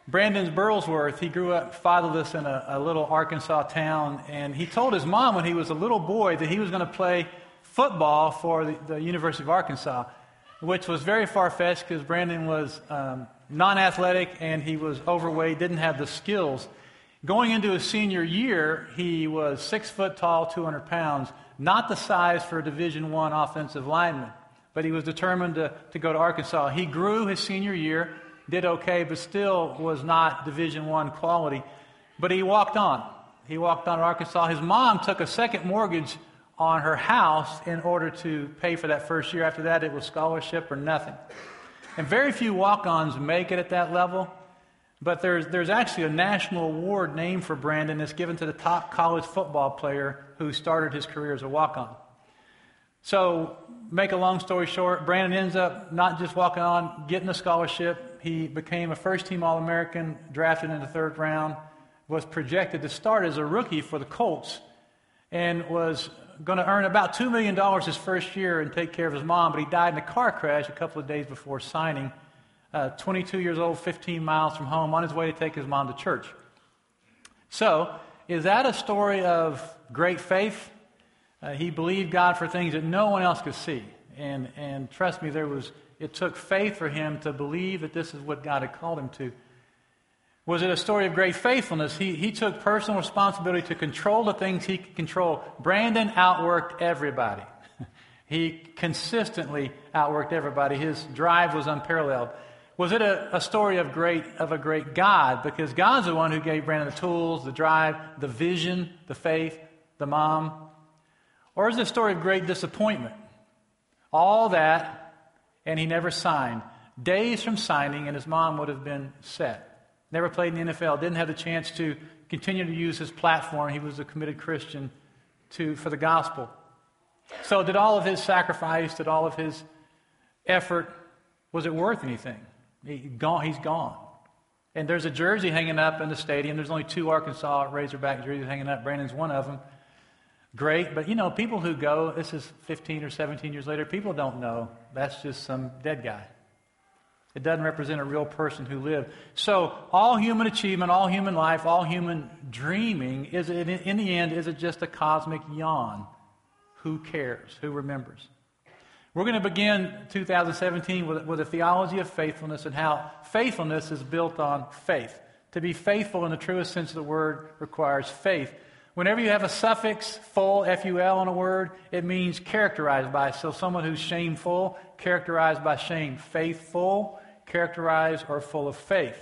Brandon's Burlsworth. He grew up fatherless in a little Arkansas town, and he told his mom when he was a little boy that he was going to play football for the University of Arkansas, which was very far-fetched because Brandon was non-athletic and he was overweight, didn't have the skills. Going into his senior year, he was 6 foot tall, 200 pounds, not the size for a Division I offensive lineman, but he was determined to go to Arkansas. He grew his senior year, did okay, but still was not Division I quality. But he walked on. He walked on to Arkansas. His mom took a second mortgage on her house in order to pay for that first year. After that, it was scholarship or nothing. And very few walk-ons make it at that level. But there's actually a national award named for Brandon that's given to the top college football player who started his career as a walk-on. So, make a long story short, Brandon ends up not just walking on, getting a scholarship. He became a first-team All-American, drafted in the third round, was projected to start as a rookie for the Colts, and was going to earn about $2 million his first year and take care of his mom, but he died in a car crash a couple of days before signing. 22 years old, 15 miles from home, on his way to take his mom to church. So, is that a story of great faith? He believed God for things that no one else could see. And trust me, it took faith for him to believe that this is what God had called him to. Was it a story of great faithfulness? He took personal responsibility to control the things he could control. Brandon outworked everybody. He consistently outworked everybody. His drive was unparalleled. Was it a story of a great God? Because God's the one who gave Brandon the tools, the drive, the vision, the faith, the mom. Or is it a story of great disappointment? All that, and he never signed. Days from signing, and his mom would have been set. Never played in the NFL, didn't have the chance to continue to use his platform. He was a committed Christian for the gospel. So did all of his sacrifice, did all of his effort, was it worth anything? He's gone. And there's a jersey hanging up in the stadium. There's only 2 Arkansas Razorback jerseys hanging up. Brandon's one of them. Great, but people who go, this is 15 or 17 years later, people don't know. That's just some dead guy. It doesn't represent a real person who lived. So all human achievement, all human life, all human dreaming, in the end, is it just a cosmic yawn? Who cares? Who remembers? We're going to begin 2017 with a theology of faithfulness and how faithfulness is built on faith. To be faithful in the truest sense of the word requires faith. Whenever you have a suffix, full, F-U-L, on a word, it means characterized by. So someone who's shameful, characterized by shame. Faithful, characterized or full of faith.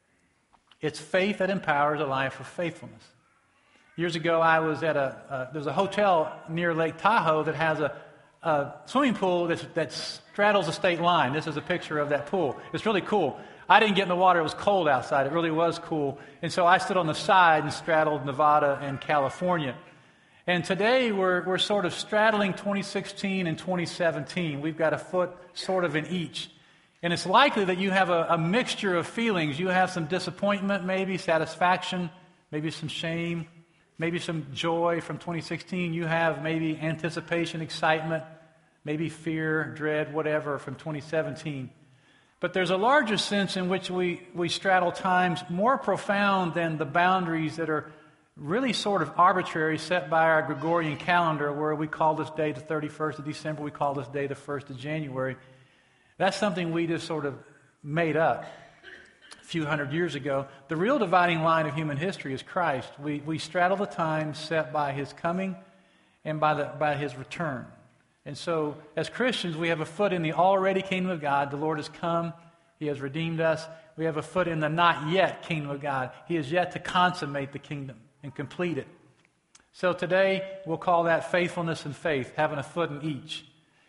It's faith that empowers a life of faithfulness. Years ago, I was at there's a hotel near Lake Tahoe that has a swimming pool that straddles the state line. This is a picture of that pool. It's really cool. I didn't get in the water. It was cold outside. It really was cool. And so I stood on the side and straddled Nevada and California. And today we're sort of straddling 2016 and 2017. We've got a foot sort of in each. And it's likely that you have a mixture of feelings. You have some disappointment, maybe satisfaction, maybe some shame, maybe some joy from 2016. You have maybe anticipation, excitement, maybe fear, dread, whatever from 2017. But there's a larger sense in which we straddle times more profound than the boundaries that are really sort of arbitrary set by our Gregorian calendar, where we call this day the 31st of December, we call this day the 1st of January. That's something we just sort of made up a few hundred years ago. The real dividing line of human history is Christ. We straddle the time set by His coming and by His return. And so, as Christians, we have a foot in the already kingdom of God. The Lord has come. He has redeemed us. We have a foot in the not yet kingdom of God. He is yet to consummate the kingdom and complete it. So today, we'll call that faithfulness and faith, having a foot in each.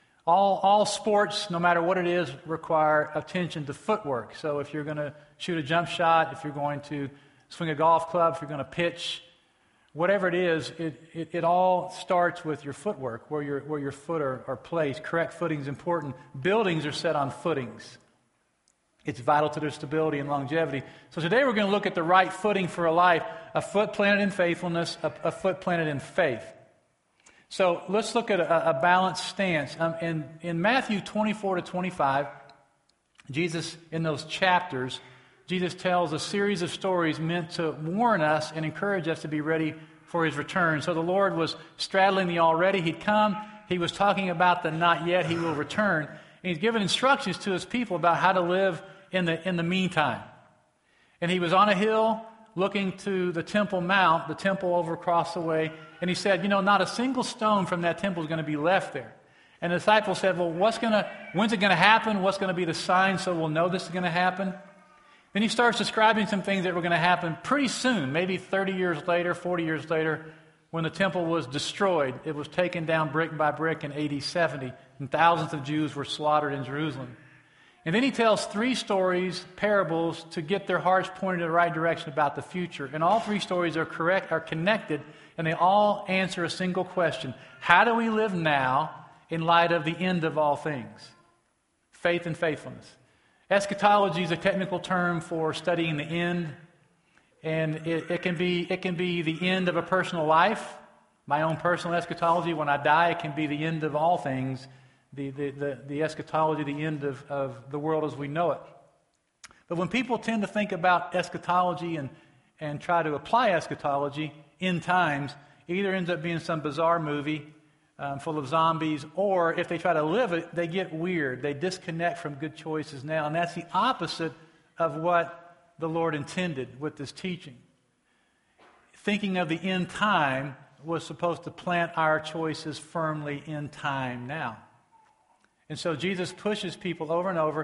All sports, no matter what it is, require attention to footwork. So if you're going to shoot a jump shot, if you're going to swing a golf club, if you're going to pitch, whatever it is, it all starts with your footwork, where your foot are placed. Correct footing is important. Buildings are set on footings. It's vital to their stability and longevity. So today we're going to look at the right footing for a life, a foot planted in faithfulness, a foot planted in faith. So let's look at a balanced stance. In Matthew 24 to 25, Jesus, in those chapters, Jesus tells a series of stories meant to warn us and encourage us to be ready for his return. So the Lord was straddling the already. He'd come. He was talking about the not yet. He will return. And he's given instructions to his people about how to live in the meantime. And he was on a hill looking to the Temple Mount, the temple over across the way. And he said, not a single stone from that temple is going to be left there. And the disciples said, well, when's it going to happen? What's going to be the sign so we'll know this is going to happen? Then he starts describing some things that were going to happen pretty soon, maybe 30 years later, 40 years later, when the temple was destroyed. It was taken down brick by brick in AD 70, and thousands of Jews were slaughtered in Jerusalem. And then he tells 3 stories, parables, to get their hearts pointed in the right direction about the future. And all 3 stories are connected, and they all answer a single question. How do we live now in light of the end of all things? Faith and faithfulness. Eschatology is a technical term for studying the end, and it can be the end of a personal life. My own personal eschatology, when I die, it can be the end of all things. The eschatology, the end of the world as we know it. But when people tend to think about eschatology and try to apply eschatology in times, it either ends up being some bizarre movie full of zombies, or if they try to live it, they get weird. They disconnect from good choices now. And that's the opposite of what the Lord intended with this teaching. Thinking of the end time was supposed to plant our choices firmly in time now. And so Jesus pushes people over and over,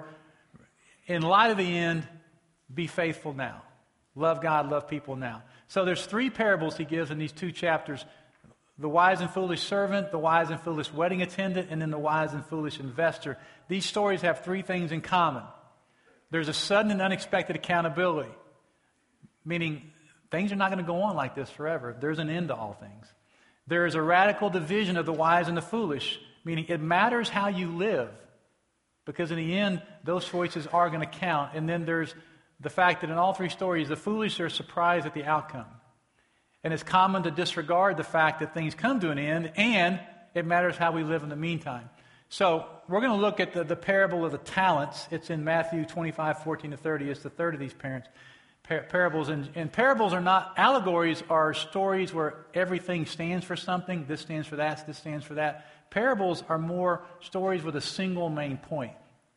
in light of the end, be faithful now. Love God, love people now. So there's 3 parables he gives in these 2 chapters. The wise and foolish servant, the wise and foolish wedding attendant, and then the wise and foolish investor. These stories have 3 things in common. There's a sudden and unexpected accountability, meaning things are not going to go on like this forever. There's an end to all things. There is a radical division of the wise and the foolish, meaning it matters how you live, because in the end, those choices are going to count. And then there's the fact that in all 3 stories, the foolish are surprised at the outcome. And it's common to disregard the fact that things come to an end, and it matters how we live in the meantime. So we're going to look at the parable of the talents. It's in Matthew 25:14-30. It's the third of these parables. And parables are not, allegories are stories where everything stands for something. This stands for that, this stands for that. Parables are more stories with a single main point.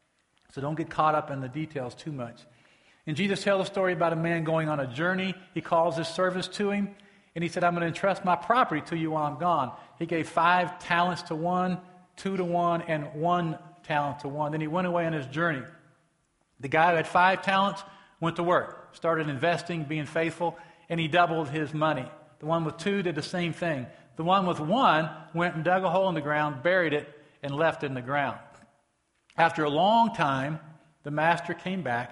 So don't get caught up in the details too much. And Jesus tells a story about a man going on a journey. He calls his servants to him. And he said, I'm going to entrust my property to you while I'm gone. He gave 5 talents to one, 2 to one, and 1 talent to one. Then he went away on his journey. The guy who had 5 talents went to work, started investing, being faithful, and he doubled his money. The one with 2 did the same thing. The one with 1 went and dug a hole in the ground, buried it, and left it in the ground. After a long time, the master came back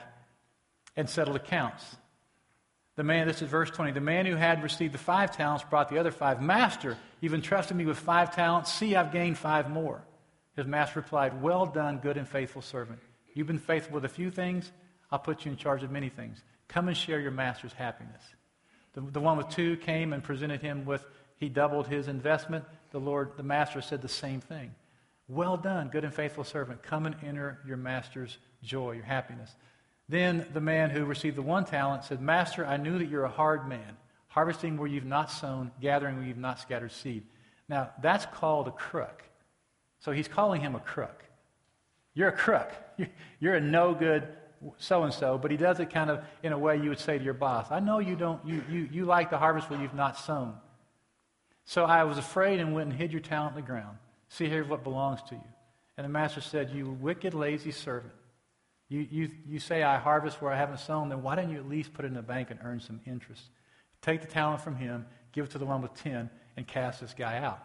and settled accounts. The man, this is verse 20, the man who had received the 5 talents brought the other 5. Master, you've entrusted me with 5 talents. See, I've gained 5 more. His master replied, well done, good and faithful servant. You've been faithful with a few things. I'll put you in charge of many things. Come and share your master's happiness. The one with 2 came and presented him with, he doubled his investment. The master said the same thing. Well done, good and faithful servant. Come and enter your master's joy, your happiness. Then the man who received the 1 talent said, Master, I knew that you're a hard man, harvesting where you've not sown, gathering where you've not scattered seed. Now, that's called a crook. So he's calling him a crook. You're a crook. You're a no-good so-and-so, but he does it kind of in a way you would say to your boss. I know you like to harvest where you've not sown. So I was afraid and went and hid your talent in the ground. See, here's what belongs to you. And the master said, you wicked, lazy servant. You say I harvest where I haven't sown, then why didn't you at least put it in the bank and earn some interest? Take the talent from him, give it to the one with 10, and cast this guy out.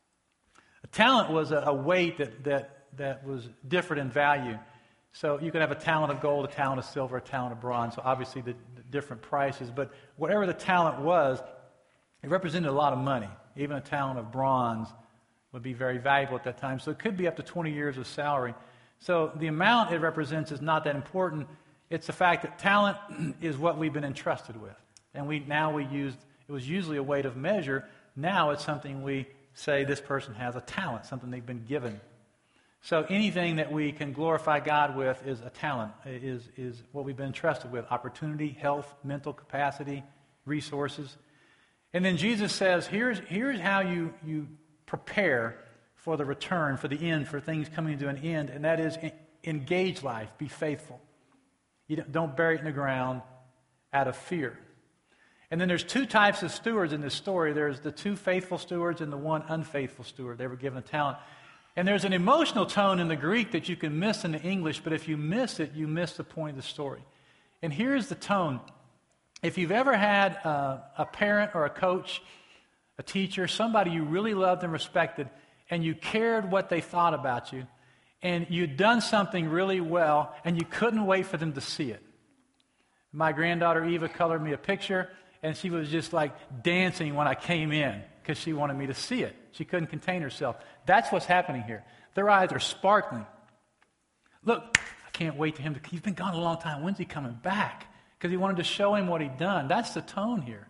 A talent was a weight that was different in value. So you could have a talent of gold, a talent of silver, a talent of bronze. So obviously the different prices. But whatever the talent was, it represented a lot of money. Even a talent of bronze would be very valuable at that time. So it could be up to 20 years of salary. So the amount it represents is not that important. It's the fact that talent is what we've been entrusted with. And it was usually a weight of measure. Now it's something we say this person has a talent, something they've been given. So anything that we can glorify God with is a talent, is what we've been entrusted with: opportunity, health, mental capacity, resources. And then Jesus says, here's how you prepare for the return, for the end, for things coming to an end, and that is engage life, be faithful. You don't bury it in the ground out of fear. And then there's two types of stewards in this story. There's the two faithful stewards and the one unfaithful steward. They were given a talent. And there's an emotional tone in the Greek that you can miss in the English, but if you miss it, you miss the point of the story. And here's the tone. If you've ever had a parent or a coach, a teacher, somebody you really loved and respected, and you cared what they thought about you, and you'd done something really well, and you couldn't wait for them to see it. My granddaughter Eva colored me a picture, and she was just like dancing when I came in because she wanted me to see it. She couldn't contain herself. That's what's happening here. Their eyes are sparkling. Look, I can't wait to him. He's been gone a long time. When's he coming back? Because he wanted to show him what he'd done. That's the tone here.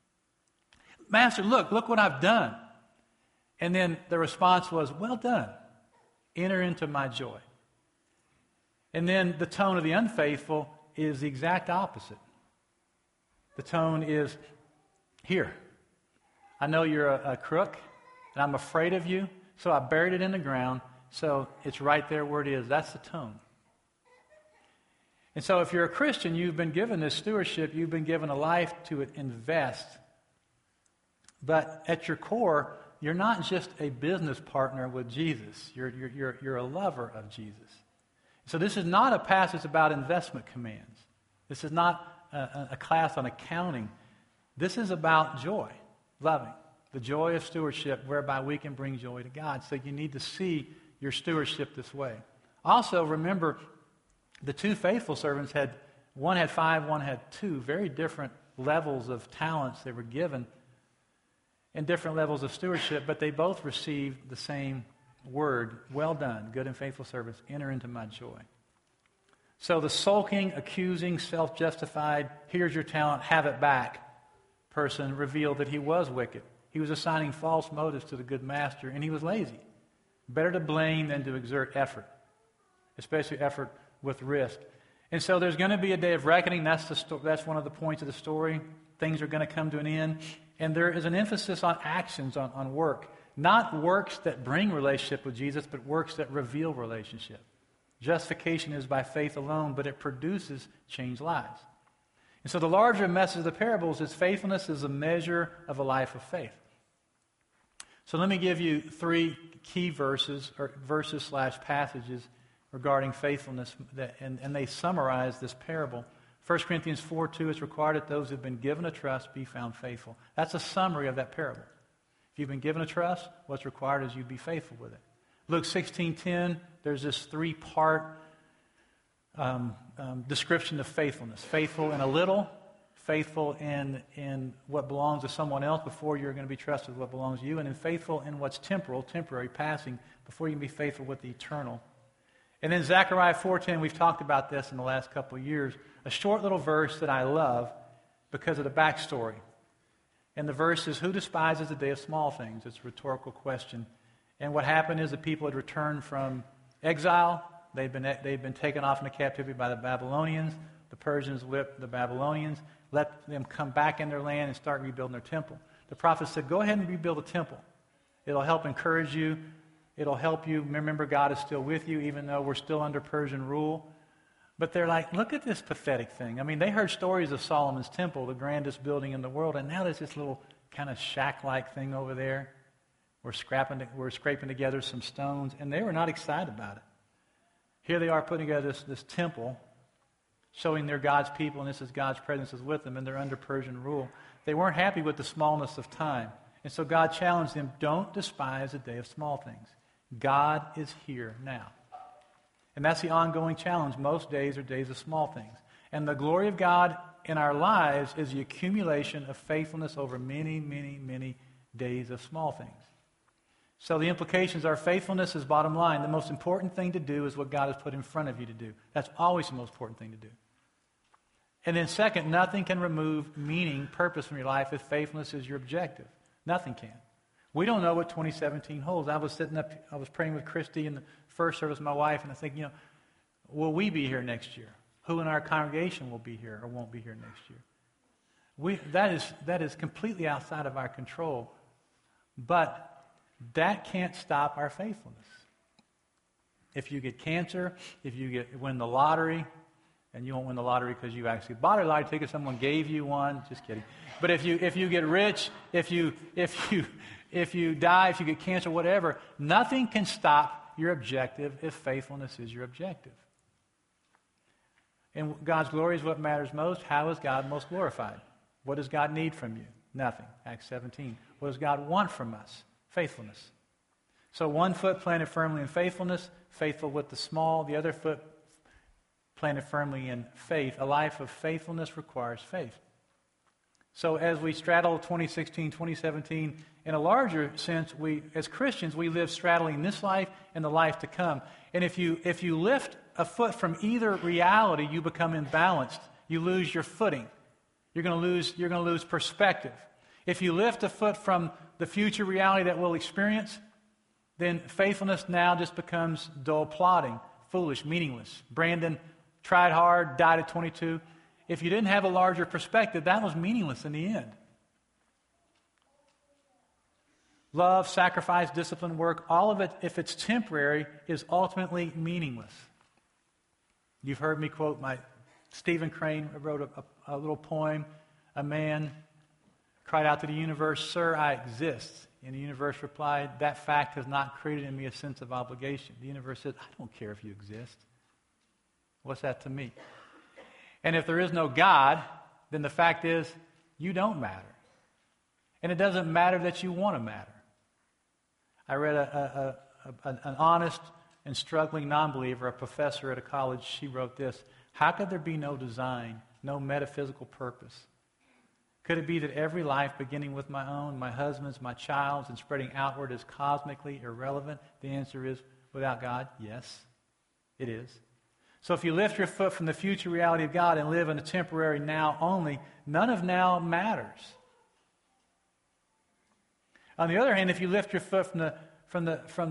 Master, look what I've done. And then the response was, well done. Enter into my joy. And then the tone of the unfaithful is the exact opposite. The tone is, here, I know you're a crook, and I'm afraid of you, so I buried it in the ground, so it's right there where it is. That's the tone. And so if you're a Christian, you've been given this stewardship, you've been given a life to invest. But at your core, you're not just a business partner with Jesus. You're a lover of Jesus. So this is not a passage about investment commands. This is not a class on accounting. This is about joy, loving, the joy of stewardship whereby we can bring joy to God. So you need to see your stewardship this way. Also, remember, the two faithful servants one had 5, one had 2, very different levels of talents they were given and different levels of stewardship, but they both received the same word, well done, good and faithful servants, enter into my joy. So the sulking, accusing, self-justified, here's your talent, have it back person revealed that he was wicked. He was assigning false motives to the good master, and he was lazy. Better to blame than to exert effort, especially effort with risk. And so there's going to be a day of reckoning. That's one of the points of the story. Things are going to come to an end. And there is an emphasis on actions, on work. Not works that bring relationship with Jesus, but works that reveal relationship. Justification is by faith alone, but it produces changed lives. And so the larger message of the parables is faithfulness is a measure of a life of faith. So let me give you 3 key verses / passages regarding faithfulness, and they summarize this parable. 1 Corinthians 4:2, it's required that those who have been given a trust be found faithful. That's a summary of that parable. If you've been given a trust, what's required is you be faithful with it. Luke 16:10, there's this 3-part description of faithfulness. Faithful in a little, faithful in what belongs to someone else before you're going to be trusted with what belongs to you, and then faithful in what's temporary, passing, before you can be faithful with the eternal. And then Zechariah 4:10, we've talked about this in the last couple of years, a short little verse that I love because of the backstory. And the verse is, who despises the day of small things? It's a rhetorical question. And what happened is the people had returned from exile. They'd been taken off into captivity by the Babylonians. The Persians whipped the Babylonians, let them come back in their land and start rebuilding their temple. The prophet said, go ahead and rebuild the temple. It'll help encourage you. It'll help you. Remember, God is still with you, even though we're still under Persian rule. But they're like, look at this pathetic thing. I mean, they heard stories of Solomon's temple, the grandest building in the world, and now there's this little kind of shack-like thing over there. We're scraping together some stones, and they were not excited about it. Here they are putting together this temple, showing they're God's people, and this is God's presence is with them, and they're under Persian rule. They weren't happy with the smallness of time. And so God challenged them, don't despise the day of small things. God is here now. And that's the ongoing challenge. Most days are days of small things. And the glory of God in our lives is the accumulation of faithfulness over many, many, many days of small things. So the implications are faithfulness is bottom line. The most important thing to do is what God has put in front of you to do. That's always the most important thing to do. And then second, nothing can remove meaning, purpose from your life if faithfulness is your objective. Nothing can. We don't know what 2017 holds. I was praying with Christy in the first service, my wife, and I think, will we be here next year? Who in our congregation will be here or won't be here next year? That is completely outside of our control. But that can't stop our faithfulness. If you get cancer, if you win the lottery, and you won't win the lottery because you actually bought a lottery ticket, someone gave you one, just kidding. But if you get rich, if you die, if you get cancer, whatever, nothing can stop your objective if faithfulness is your objective. And God's glory is what matters most. How is God most glorified? What does God need from you? Nothing. Acts 17. What does God want from us? Faithfulness. So one foot planted firmly in faithfulness, faithful with the small, the other foot planted firmly in faith. A life of faithfulness requires faith. So as we straddle 2016, 2017, in a larger sense, as Christians, we live straddling this life and the life to come. And if you lift a foot from either reality, you become imbalanced. You lose your footing. You're going to lose perspective. If you lift a foot from the future reality that we'll experience, then faithfulness now just becomes dull plodding, foolish, meaningless. Brandon tried hard, died at 22. If you didn't have a larger perspective, that was meaningless in the end. Love, sacrifice, discipline, work, all of it, if it's temporary, is ultimately meaningless. You've heard me quote Stephen Crane wrote a little poem. A man cried out to the universe, "Sir, I exist." And the universe replied, "That fact has not created in me a sense of obligation." The universe said, "I don't care if you exist. What's that to me?" And if there is no God, then the fact is, you don't matter. And it doesn't matter that you want to matter. I read an honest and struggling non-believer, a professor at a college. She wrote this: "How could there be no design, no metaphysical purpose? Could it be that every life, beginning with my own, my husband's, my child's, and spreading outward, is cosmically irrelevant?" The answer is, without God, yes, it is. So if you lift your foot from the future reality of God and live in a temporary now only, none of now matters. On the other hand, if you lift your foot from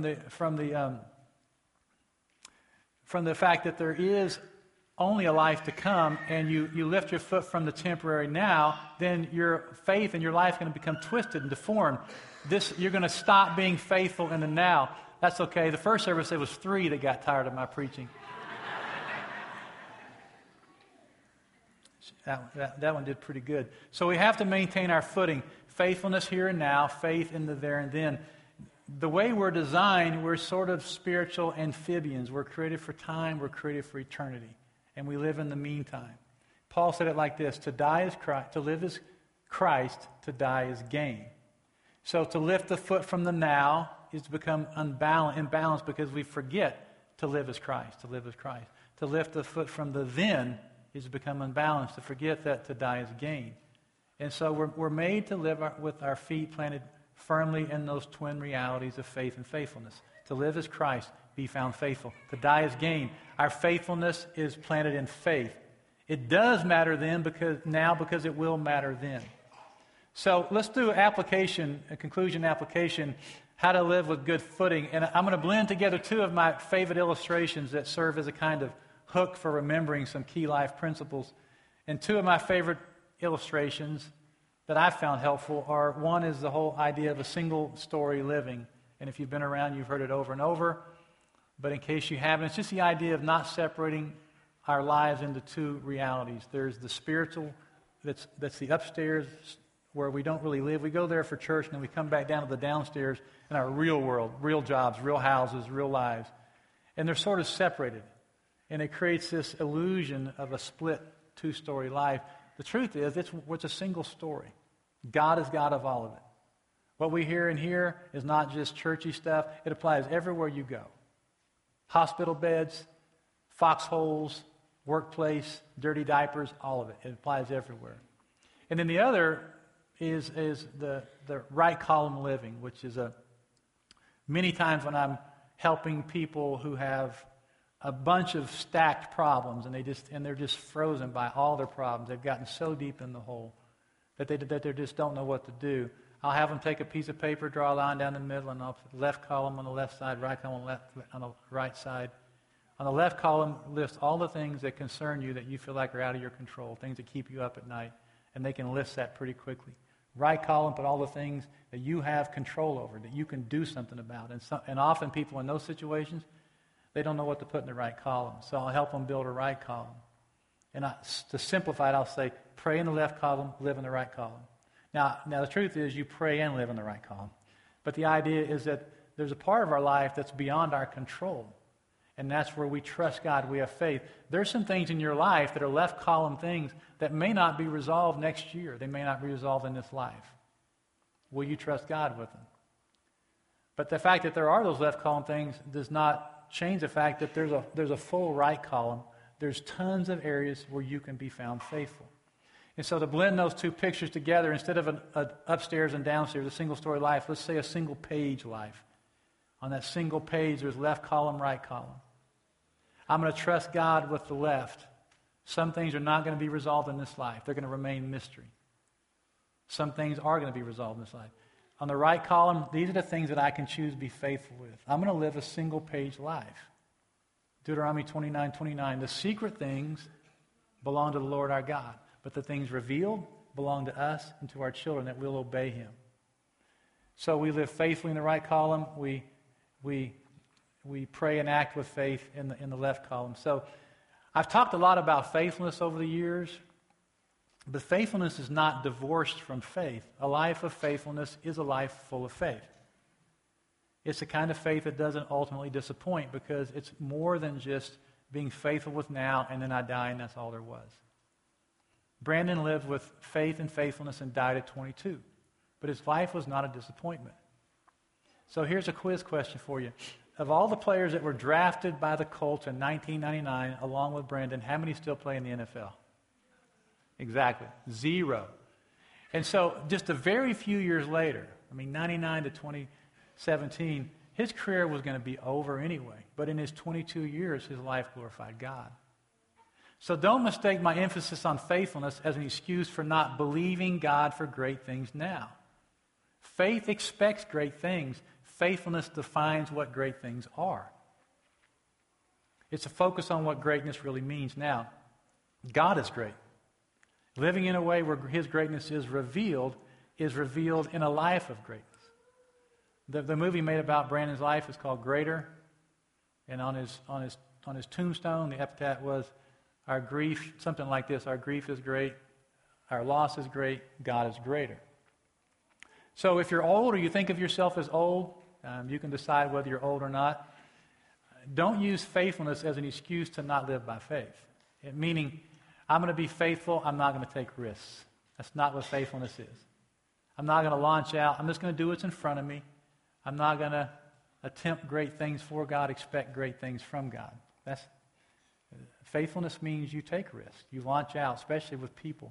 the fact that there is only a life to come, and you lift your foot from the temporary now, then your faith and your life is going to become twisted and deformed. You're going to stop being faithful in the now. That's okay. The first service, there was 3 that got tired of my preaching. That one did pretty good. So we have to maintain our footing. Faithfulness here and now, faith in the there and then. The way we're designed, we're sort of spiritual amphibians. We're created for time, we're created for eternity. And we live in the meantime. Paul said it like this: to die is Christ, to live is Christ, to die is gain. So to lift the foot from the now is to become imbalanced because we forget to live as Christ, to live as Christ. To lift the foot from the then is to become unbalanced, to forget that to die is gain. And so we're made to live with our feet planted firmly in those twin realities of faith and faithfulness. To live as Christ, be found faithful. To die is gain. Our faithfulness is planted in faith. It does matter then because it will matter then. So let's do a conclusion application, how to live with good footing. And I'm going to blend together 2 of my favorite illustrations that serve as a kind of hook for remembering some key life principles. And 2 of my favorite illustrations that I found helpful are, one is the whole idea of a single story living. And if you've been around, you've heard it over and over. But in case you haven't, it's just the idea of not separating our lives into 2 realities. There's the spiritual, that's the upstairs where we don't really live. We go there for church, and then we come back down to the downstairs in our real world, real jobs, real houses, real lives. And they're sort of separated. And it creates this illusion of a split 2-story life. The truth is, it's a single story. God is God of all of it. What we hear in here is not just churchy stuff. It applies everywhere you go. Hospital beds, foxholes, workplace, dirty diapers, all of it. It applies everywhere. And then the other is the right column living, which is many times when I'm helping people who have a bunch of stacked problems, and they're just frozen by all their problems. They've gotten so deep in the hole that they just don't know what to do. I'll have them take a piece of paper, draw a line down the middle, and I'll put left column on the left side, right column on the right side. On the left column, list all the things that concern you that you feel like are out of your control, things that keep you up at night, and they can list that pretty quickly. Right column, put all the things that you have control over, that you can do something about. And often people in those situations, they don't know what to put in the right column. So I'll help them build a right column. And to simplify it, I'll say, pray in the left column, live in the right column. Now, the truth is you pray and live in the right column. But the idea is that there's a part of our life that's beyond our control. And that's where we trust God, we have faith. There's some things in your life that are left column things that may not be resolved next year. They may not be resolved in this life. Will you trust God with them? But the fact that there are those left column things does not change the fact that there's a full right column. There's tons of areas where you can be found faithful. And so to blend those two pictures together, instead of an upstairs and downstairs, a single-story life, let's say a single-page life. On that single page, there's left column, right column. I'm going to trust God with the left. Some things are not going to be resolved in this life. They're going to remain mystery. Some things are going to be resolved in this life. On the right column, these are the things that I can choose to be faithful with. I'm going to live a single-page life. Deuteronomy 29:29, the secret things belong to the Lord our God, but the things revealed belong to us and to our children that will obey Him. So we live faithfully in the right column. We pray and act with faith in the left column. So I've talked a lot about faithfulness over the years, but faithfulness is not divorced from faith. A life of faithfulness is a life full of faith. It's the kind of faith that doesn't ultimately disappoint because it's more than just being faithful with now and then I die and that's all there was. Brandon lived with faith and faithfulness and died at 22, but his life was not a disappointment. So here's a quiz question for you. Of all the players that were drafted by the Colts in 1999, along with Brandon, how many still play in the NFL? Exactly. 0. And so just a very few years later, 99 to 2017, his career was going to be over anyway. But in his 22 years, his life glorified God. So don't mistake my emphasis on faithfulness as an excuse for not believing God for great things now. Faith expects great things. Faithfulness defines what great things are. It's a focus on what greatness really means now. God is great. Living in a way where His greatness is revealed in a life of greatness. The movie made about Brandon's life is called Greater, and on his tombstone, the epitaph was, "Our grief," something like this: "Our grief is great, our loss is great, God is greater." So if you're old or you think of yourself as old, you can decide whether you're old or not. Don't use faithfulness as an excuse to not live by faith. Meaning, I'm going to be faithful, I'm not going to take risks. That's not what faithfulness is. I'm not going to launch out, I'm just going to do what's in front of me. I'm not going to attempt great things for God, expect great things from God. Faithfulness means you take risks. You launch out, especially with people.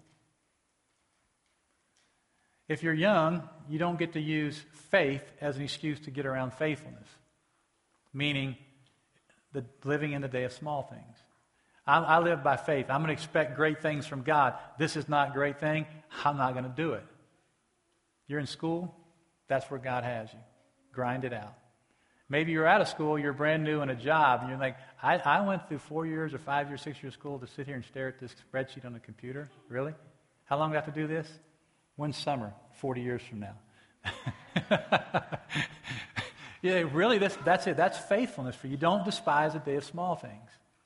If you're young, you don't get to use faith as an excuse to get around faithfulness, meaning living in the day of small things. I live by faith. I'm going to expect great things from God. This is not a great thing. I'm not going to do it. You're in school. That's where God has you. Grind it out. Maybe you're out of school. You're brand new in a job. And you're like, I went through 4 years or 5 years, 6 years of school to sit here and stare at this spreadsheet on the computer. Really? How long do I have to do this? One summer, 40 years from now. Yeah, really, that's it. That's faithfulness for you. Don't despise the day of small things.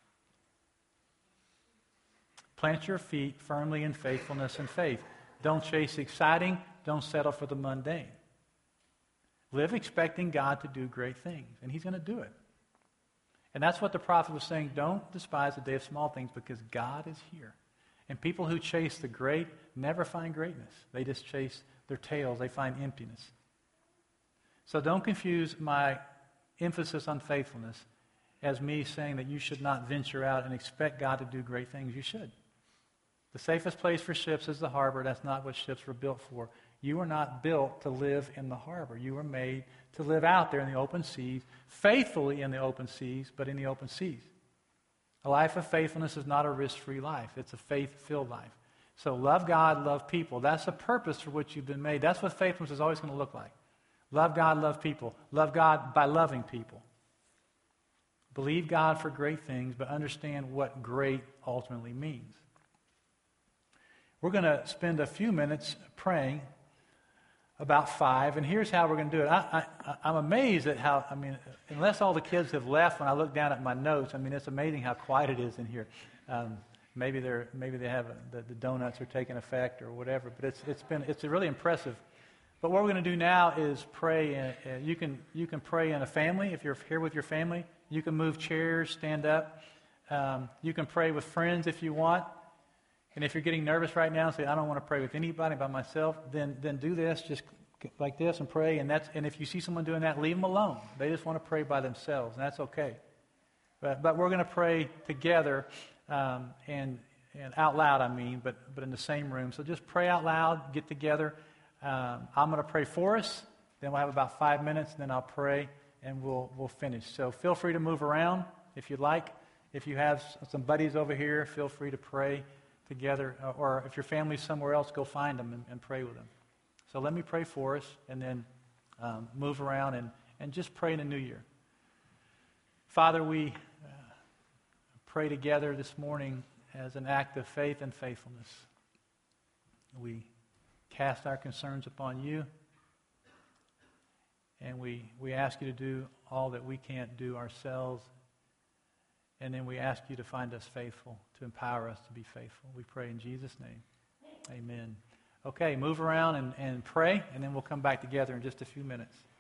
Plant your feet firmly in faithfulness and faith. Don't chase exciting. Don't settle for the mundane. Live expecting God to do great things, and He's going to do it. And that's what the prophet was saying. Don't despise the day of small things because God is here. And people who chase the great never find greatness. They just chase their tails. They find emptiness. So don't confuse my emphasis on faithfulness as me saying that you should not venture out and expect God to do great things. You should. The safest place for ships is the harbor. That's not what ships were built for. You were not built to live in the harbor. You were made to live out there in the open seas, faithfully in the open seas, but in the open seas. A life of faithfulness is not a risk-free life. It's a faith-filled life. So love God, love people. That's the purpose for which you've been made. That's what faithfulness is always going to look like. Love God, love people. Love God by loving people. Believe God for great things, but understand what great ultimately means. We're going to spend a few minutes praying, about 5, and here's how we're going to do it. I'm amazed at how, unless all the kids have left, when I look down at my notes, it's amazing how quiet it is in here. Maybe they have the donuts are taking effect or whatever, but it's really impressive. But what we're going to do now is pray. You can pray in a family if you're here with your family. You can move chairs, stand up. You can pray with friends if you want. And if you're getting nervous right now and say, I don't want to pray with anybody by myself, then do this, just like this and pray. And if you see someone doing that, leave them alone. They just want to pray by themselves, and that's okay. But we're going to pray together and out loud, but in the same room. So just pray out loud, get together. I'm going to pray for us. Then we'll have about 5 minutes, and then I'll pray, and we'll finish. So feel free to move around if you'd like. If you have some buddies over here, feel free to pray together, or if your family's somewhere else, go find them and pray with them. So let me pray for us, and then move around and just pray in the new year. Father, we pray together this morning as an act of faith and faithfulness. We cast our concerns upon you, and we ask you to do all that we can't do ourselves. And then we ask you to find us faithful, to empower us to be faithful. We pray in Jesus' name. Amen. Okay, move around and pray, and then we'll come back together in just a few minutes.